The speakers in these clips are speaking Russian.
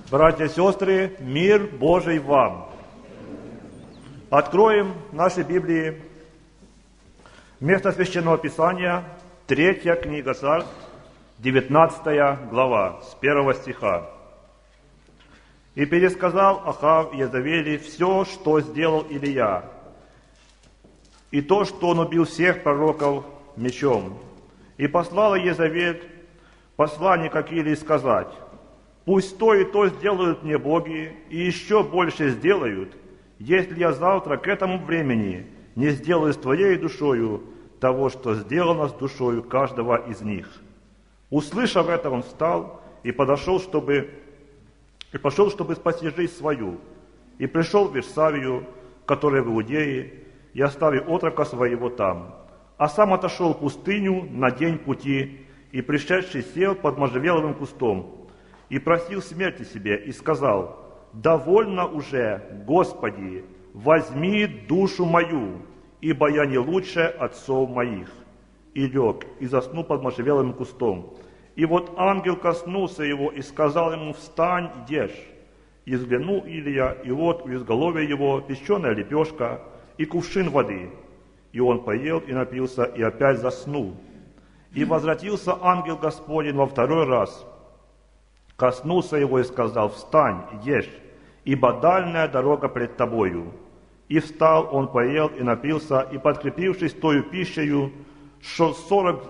Братья и сестры, мир Божий вам! Откроем наши Библии место Священного Писания, 3 книга Царств, 19 глава, с 1 стиха. «И пересказал Ахав Иезавели все, что сделал Илия, и то, что он убил всех пророков мечом. И послала Иезавель посланника к Илии сказать: пусть то и то сделают мне боги, и еще больше сделают, если я завтра к этому времени не сделаю с твоей душою того, что сделано с душою каждого из них». Услышав это, он встал и пошел, чтобы спасти жизнь свою, и пришел в Вирсавию, которая в Иудее, и оставил отрока своего там, а сам отошел в пустыню на день пути, и пришедший сел под можжевеловым кустом, и просил смерти себе, и сказал: «Довольно уже, Господи, возьми душу мою, ибо я не лучше отцов моих». И лег, и заснул под можжевеловым кустом. И вот ангел коснулся его и сказал ему: «Встань, ешь». И взглянул Илия, и вот у изголовья его печеная лепешка и кувшин воды. И он поел и напился, и опять заснул. И возвратился ангел Господень во второй раз, коснулся его и сказал: «Встань, ешь, ибо дальняя дорога пред тобою». И встал, он поел и напился, и, подкрепившись тою пищею, шел 40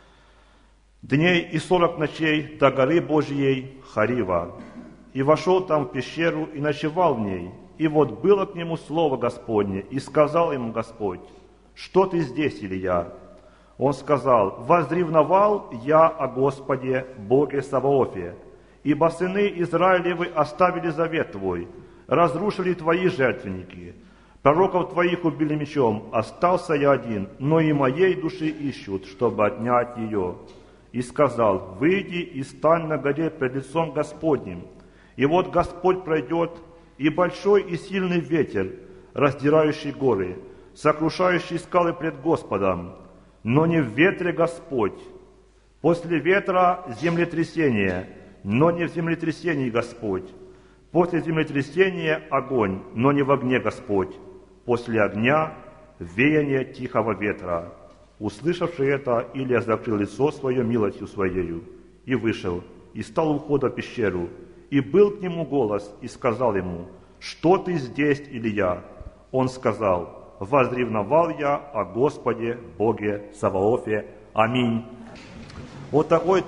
дней и 40 ночей до горы Божьей Харива. И вошел там в пещеру и ночевал в ней. И вот было к нему слово Господне, и сказал ему Господь: «Что ты здесь, Илия?» Он сказал: «Возревновал я о Господе, Боге Саваофе, ибо сыны Израилевы оставили завет твой, разрушили твои жертвенники, пророков твоих убили мечом, остался я один, но и моей души ищут, чтобы отнять ее». И сказал: «Выйди и стань на горе пред лицом Господним. И вот Господь пройдет, и большой и сильный ветер, раздирающий горы, сокрушающий скалы пред Господом. Но не в ветре Господь. После ветра землетрясение, но не в землетрясении Господь. После землетрясения огонь, но не в огне Господь. После огня веяние тихого ветра». Услышавший это, Илия закрыл лицо свое милостью своею, и вышел, и стал у входа в пещеру. И был к нему голос, и сказал ему: «Что ты здесь, Илия?» Он сказал: «Возревновал я о Господе, Боге Саваофе». Аминь. Вот такой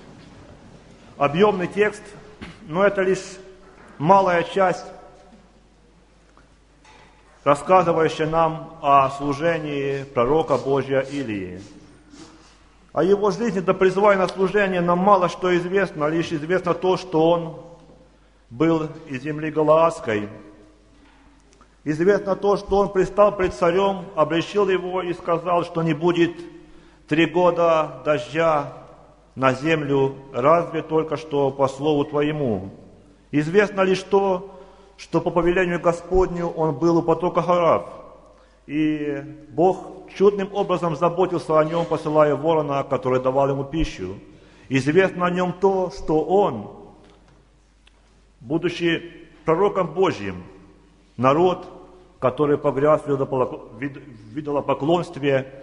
объемный текст, но это лишь малая часть, рассказывающая нам о служении пророка Божия Илии. О его жизни до призывания на служение нам мало что известно, лишь известно то, что он был из земли Галаадской. Известно то, что он предстал пред царем, обличил его и сказал, что не будет 3 года дождя на землю, разве только что по слову твоему. Известно лишь то, что по повелению Господню он был у потока Харав, и Бог чудным образом заботился о нем, посылая ворона, который давал ему пищу. Известно о нем то, что он, будучи пророком Божьим, народ, который погряз в идолопоклонстве,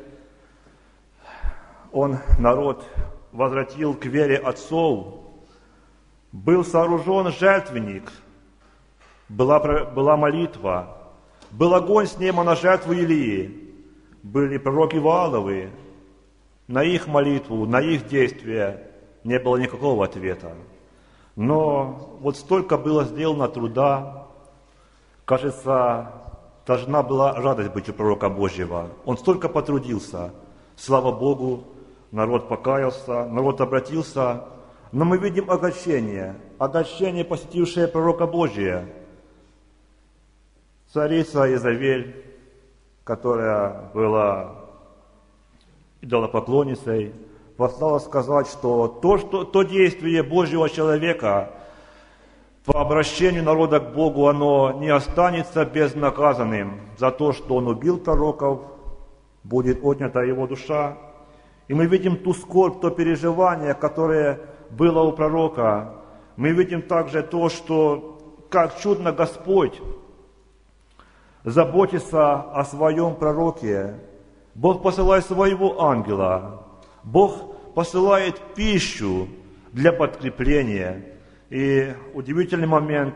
он, народ, возвратил к вере отцов, был сооружен жертвенник, была молитва, был огонь с неба на жертву Илии, были пророки Вааловы, на их молитву, на их действия не было никакого ответа. Но вот столько было сделано труда, кажется, должна была радость быть у пророка Божьего. Он столько потрудился, слава Богу, народ покаялся, народ обратился, но мы видим огорчение, посетившее пророка Божия. Царица Иезавель, которая была идолопоклонницей, послала сказать, что то действие Божьего человека по обращению народа к Богу, оно не останется безнаказанным. За то, что он убил пророков, будет отнята его душа. И мы видим ту скорбь, то переживание, которое было у пророка. мы видим также то, что как чудно Господь заботится о своем пророке. Бог посылает своего ангела. Бог посылает пищу для подкрепления. И удивительный момент.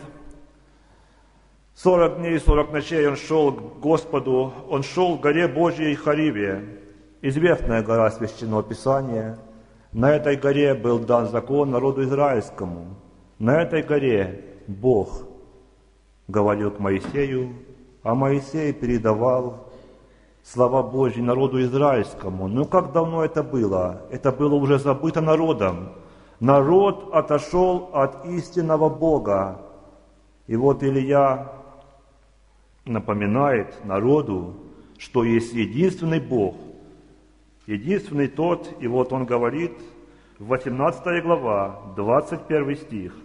40 дней и 40 ночей он шел к Господу. Он шел к горе Божьей Хариве. Известная гора Священного Писания. На этой горе был дан закон народу израильскому. На этой горе Бог говорил к Моисею, а Моисей передавал слова Божьи народу израильскому. Но как давно это было? Это было уже забыто народом. Народ отошел от истинного Бога. И вот Илья напоминает народу, что есть единственный Бог, единственный тот, и вот он говорит, 18 глава, 21 стих.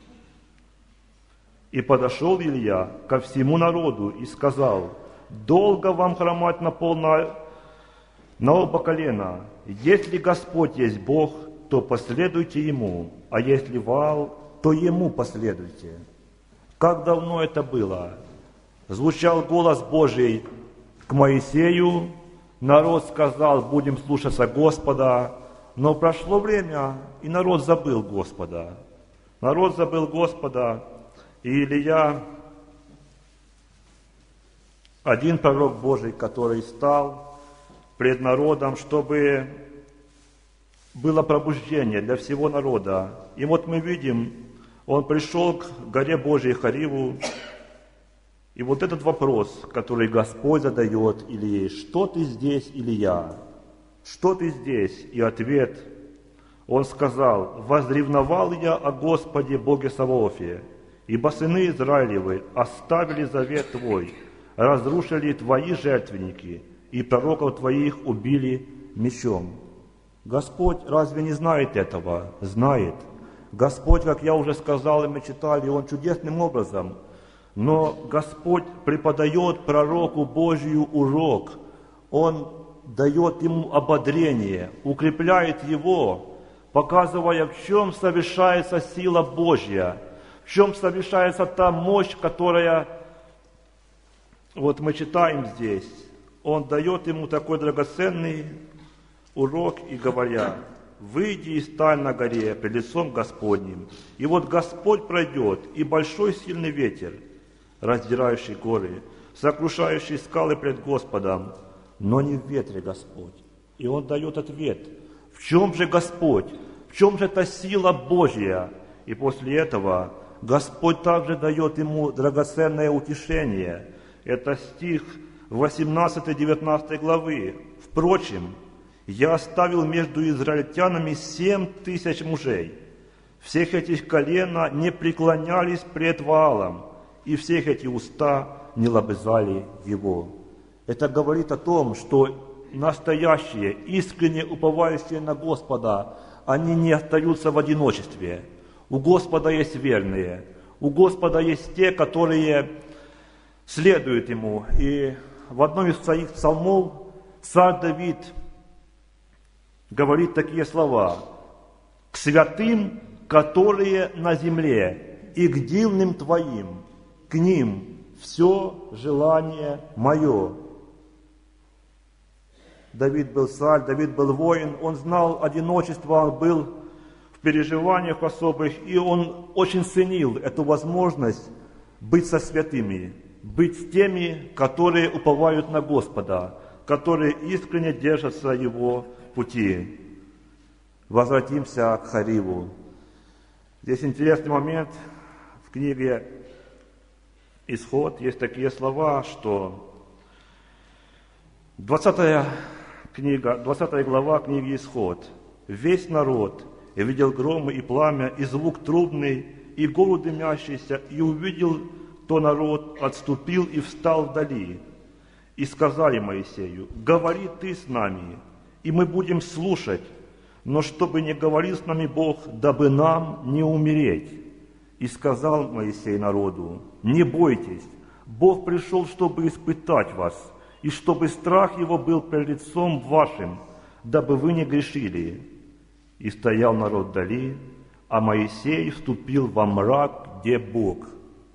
«И подошел Илья ко всему народу и сказал: долго вам хромать на оба колена. Если Господь есть Бог, то последуйте Ему, а если Ваал, то Ему последуйте». Как давно это было? Звучал голос Божий к Моисею, народ сказал: будем слушаться Господа, но прошло время, и народ забыл Господа. Народ забыл Господа, и Илья, один пророк Божий, который стал пред народом, чтобы было пробуждение для всего народа. И вот мы видим, он пришел к горе Божьей Хариву, и вот этот вопрос, который Господь задает Илье: что ты здесь, Илья? Что ты здесь? И ответ, он сказал: возревновал я о Господе Боге Саваофе, ибо сыны Израилевы оставили завет Твой, разрушили Твои жертвенники, и пророков Твоих убили мечом. Господь разве не знает этого? Знает. Господь, как я уже сказал, и мы читали, Он чудесным образом, но Господь преподает пророку Божию урок. Он дает ему ободрение, укрепляет его, показывая, в чем совершается сила Божья, в чем совершается та мощь, которая, вот мы читаем здесь, он дает ему такой драгоценный урок и говоря: выйди и стань на горе пред лицом Господним. И вот Господь пройдет, и большой сильный ветер, раздирающий горы, сокрушающий скалы пред Господом, но не в ветре Господь. И он дает ответ: в чем же Господь? В чем же эта сила Божья? И после этого Господь также дает ему драгоценное утешение. Это стих 18-19 главы. Впрочем, я оставил между израильтянами 7000 мужей. Всех этих колена не преклонялись пред Ваалом, и всех эти уста не лобызали его. Это говорит о том, что настоящие, искренне уповающие на Господа, они не остаются в одиночестве. У Господа есть верные, у Господа есть те, которые следуют Ему. И в одном из своих псалмов царь Давид говорит такие слова: «К святым, которые на земле, и к дивным Твоим, к ним все желание мое». Давид был царь, Давид был воин, он знал одиночество, он был в переживаниях особых, и он очень ценил эту возможность быть со святыми, быть с теми, которые уповают на Господа, которые искренне держатся Его пути. Возвратимся к Хариву. Здесь интересный момент. В книге «Исход» есть такие слова, что 20 глава книги «Исход». «Весь народ видел громы и пламя, и звук трубный, и гору дымящийся, и увидел то народ, отступил и встал вдали. И сказали Моисею: говори ты с нами, и мы будем слушать, но чтобы не говорил с нами Бог, дабы нам не умереть. И сказал Моисей народу: не бойтесь, Бог пришел, чтобы испытать вас, и чтобы страх Его был пред лицом вашим, дабы вы не грешили. И стоял народ вдали, а Моисей вступил во мрак, где Бог.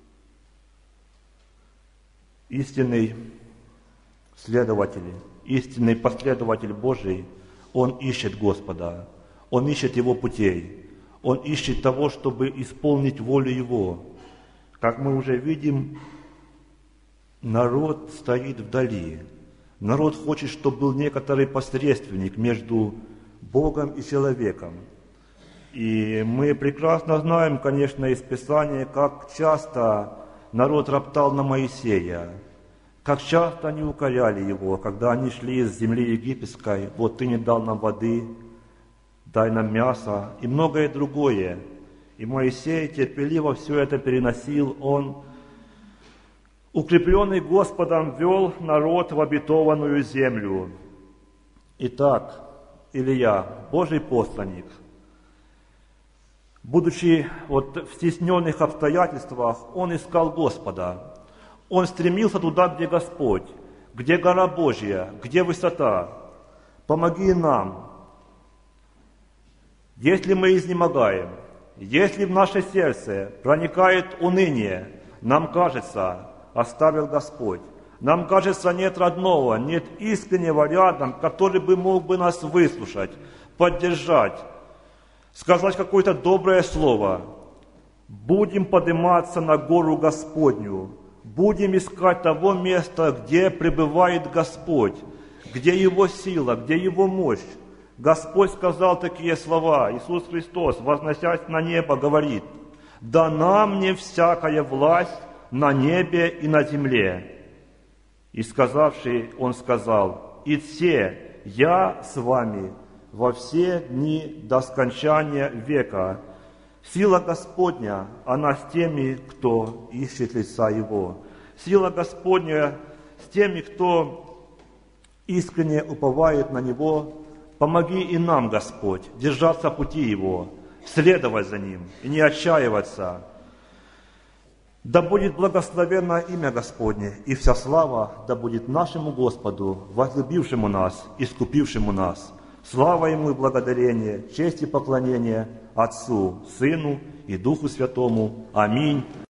Истинный следователь, истинный последователь Божий, он ищет Господа, он ищет Его путей, он ищет того, чтобы исполнить волю Его. Как мы уже видим, народ стоит вдали. Народ хочет, чтобы был некоторый посредственник между Богом и человеком. И мы прекрасно знаем, конечно, из Писания, как часто народ роптал на Моисея, как часто они укоряли его, когда они шли из земли египетской: вот ты не дал нам воды, дай нам мясо, и многое другое. И Моисей терпеливо все это переносил, он, укрепленный Господом, вел народ в обетованную землю. Итак, Илия, Божий посланник, будучи в стесненных обстоятельствах, он искал Господа. Он стремился туда, где Господь, где гора Божья, где высота. Помоги нам. Если мы изнемогаем, если в наше сердце проникает уныние, нам кажется, оставил Господь. Нам кажется, нет родного, нет искреннего рядом, который бы мог бы нас выслушать, поддержать, сказать какое-то доброе слово. Будем подниматься на гору Господню, будем искать того места, где пребывает Господь, где Его сила, где Его мощь. Господь сказал такие слова, Иисус Христос, возносясь на небо, говорит: «Дана мне всякая власть на небе и на земле». И сказавший, Он сказал: «Идсе, я с вами во все дни до скончания века». Сила Господня, она с теми, кто ищет лица Его. Сила Господня с теми, кто искренне уповает на Него. Помоги и нам, Господь, держаться пути Его, следовать за Ним и не отчаиваться. Да будет благословенно имя Господне, и вся слава да будет нашему Господу, возлюбившему нас, искупившему нас. Слава Ему и благодарение, честь и поклонение Отцу, Сыну и Духу Святому. Аминь.